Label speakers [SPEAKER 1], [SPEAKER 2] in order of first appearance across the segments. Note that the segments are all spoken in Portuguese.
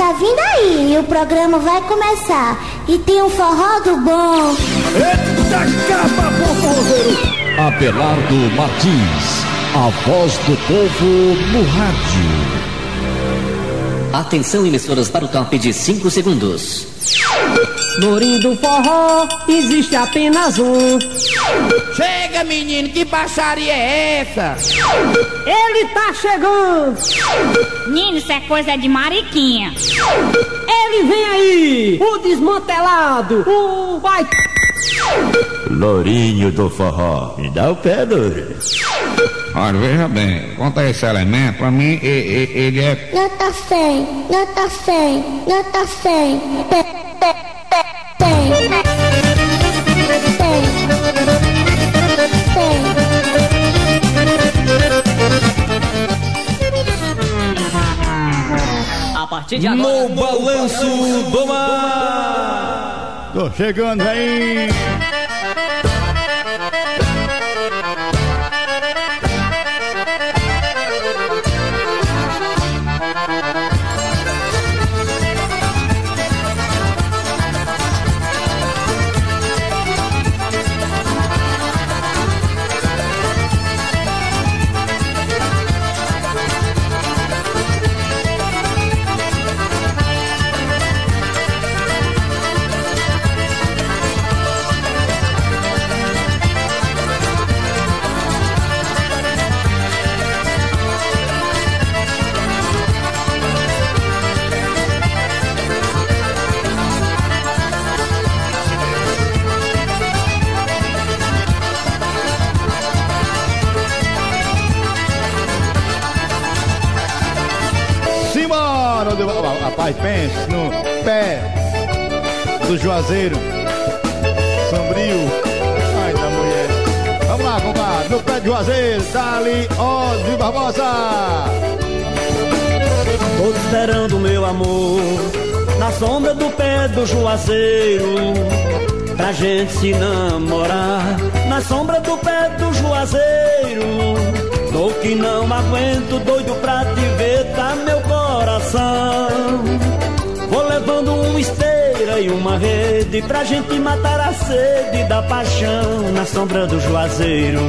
[SPEAKER 1] tá vindo aí e o programa vai começar. E tem um forró do bom.
[SPEAKER 2] Eita capa, forrozeiro!
[SPEAKER 3] Abelardo Martins, a voz do povo no rádio.
[SPEAKER 4] Atenção, emissoras, para o top de 5 segundos.
[SPEAKER 5] Lourinho do forró, existe apenas um.
[SPEAKER 6] Chega, menino, que baixaria é essa?
[SPEAKER 5] Ele tá chegando.
[SPEAKER 7] Menino, isso é coisa de mariquinha.
[SPEAKER 5] Ele vem aí, o desmantelado, o vai...
[SPEAKER 2] Lourinho do forró, me dá o pé, Louro.
[SPEAKER 8] Olha, veja bem, quanto a esse elemento, pra mim, ele é...
[SPEAKER 1] Nota 100, nota 100, nota 100.
[SPEAKER 4] A partir de agora...
[SPEAKER 2] No balanço do mar. Tô chegando aí. Rapaz, pense no pé do Juazeiro Sombrio. Ai da mulher. Vamos lá, compadre. No pé do Juazeiro, tá ali, ó, de Barbosa.
[SPEAKER 9] Tô esperando meu amor na sombra do pé do Juazeiro, pra gente se namorar. Na sombra do pé do Juazeiro, tô que não aguento, doido pra te ver, tá meu coração. Vou levando uma esteira e uma rede pra gente matar a sede da paixão na sombra do Juazeiro.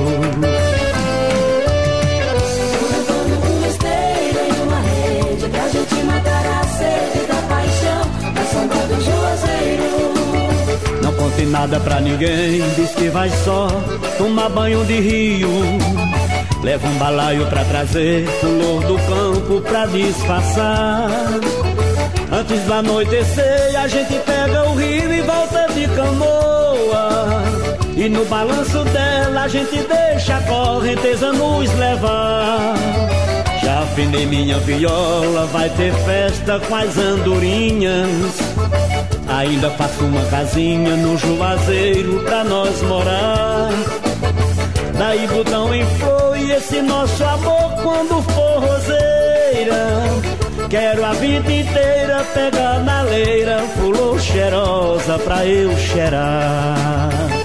[SPEAKER 10] Vou levando uma esteira e uma rede pra gente matar a sede da paixão na sombra do Juazeiro.
[SPEAKER 9] Não conte nada pra ninguém, diz que vai só tomar banho de rio. Leva um balaio pra trazer flor do campo pra disfarçar. Antes do anoitecer a gente pega o rio e volta de canoa. E no balanço dela a gente deixa a correnteza nos levar. Já afinei minha viola, vai ter festa com as andorinhas. Ainda faço uma casinha no Juazeiro pra nós morar. Daí botão em flor e esse nosso amor quando for roseira. Quero a vida inteira pegar na leira, flor cheirosa pra eu cheirar.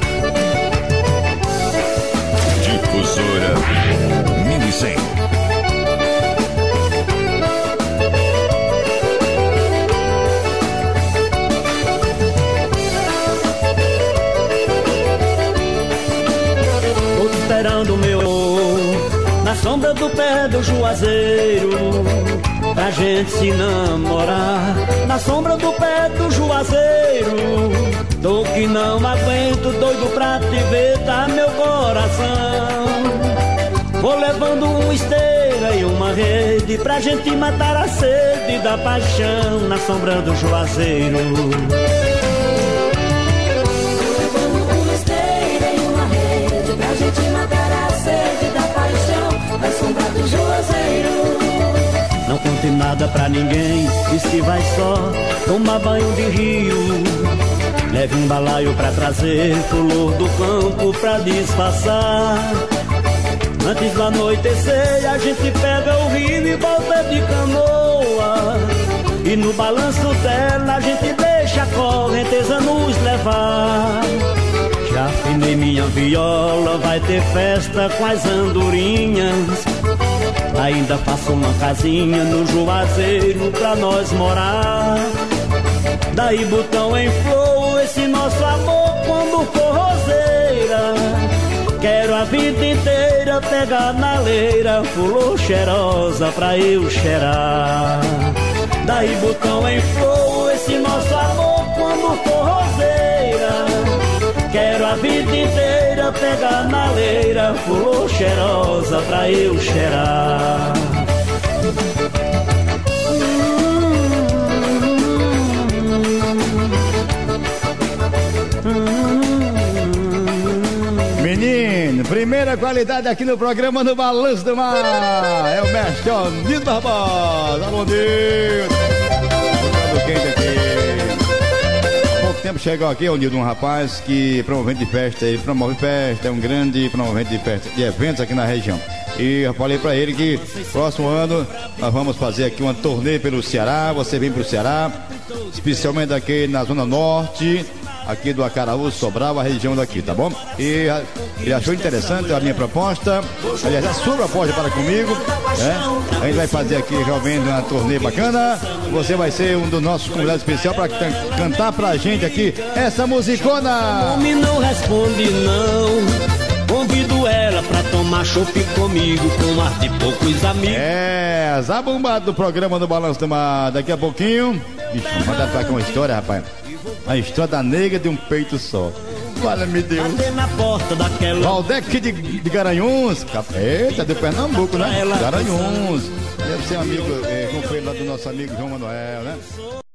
[SPEAKER 2] Difusora Minicem.
[SPEAKER 9] Tô esperando o meu na sombra do pé do Juazeiro, pra gente se namorar. Na sombra do pé do Juazeiro, tô que não aguento, doido pra te ver, tá meu coração. Vou levando uma esteira e uma rede pra gente matar a sede da paixão na sombra do Juazeiro.
[SPEAKER 10] Vou levando uma esteira e uma rede pra gente matar a sede da paixão na sombra do Juazeiro.
[SPEAKER 9] Não conte nada pra ninguém, diz que vai só tomar banho de rio. Leve um balaio pra trazer flor do campo pra disfarçar. Antes do anoitecer a gente pega o rio e volta de canoa. E no balanço dela a gente deixa a correnteza nos levar. Já afinei minha viola, vai ter festa com as andorinhas. Ainda faço uma casinha no Juazeiro pra nós morar. Daí botão em flor esse nosso amor quando for roseira. Quero a vida inteira pegar na leira flor cheirosa pra eu cheirar. Daí botão em flor esse nosso amor quando for roseira. Quero a vida inteira pegar na leira flor cheirosa pra eu cheirar.
[SPEAKER 2] Menino, primeira qualidade aqui no programa no Balanço do Mar. É o mestre Nildo Barbosa. Bom dia. Quente aqui. Há pouco tempo chegou aqui o Nildo, um rapaz que promovente de festa, ele promove festa, é um grande promovente de festa, de eventos aqui na região. E eu falei pra ele que próximo ano nós vamos fazer aqui uma turnê pelo Ceará. Você vem pro Ceará, especialmente aqui na Zona Norte, aqui do Acaraú, Sobral, a região daqui, tá bom? E ele achou interessante a minha proposta, aliás, a sua proposta para comigo, né? A gente vai fazer aqui realmente uma turnê bacana. Você vai ser um dos nossos convidados especiais para cantar pra gente aqui essa musicona.
[SPEAKER 9] O homem não responde não. Convido ela pra tomar chopp comigo com ar de poucos amigos.
[SPEAKER 2] É, zabumbado do programa do Balanço do Mar. Daqui a pouquinho, manda pra cá uma história, rapaz. A história da nega de um peito só. Fala-me Deus.
[SPEAKER 9] Na porta daquela...
[SPEAKER 2] Valdec de Garanhuns. Eita, de Pernambuco, né? Garanhuns. Deve ser um amigo, como foi lá do nosso amigo João Manuel, né?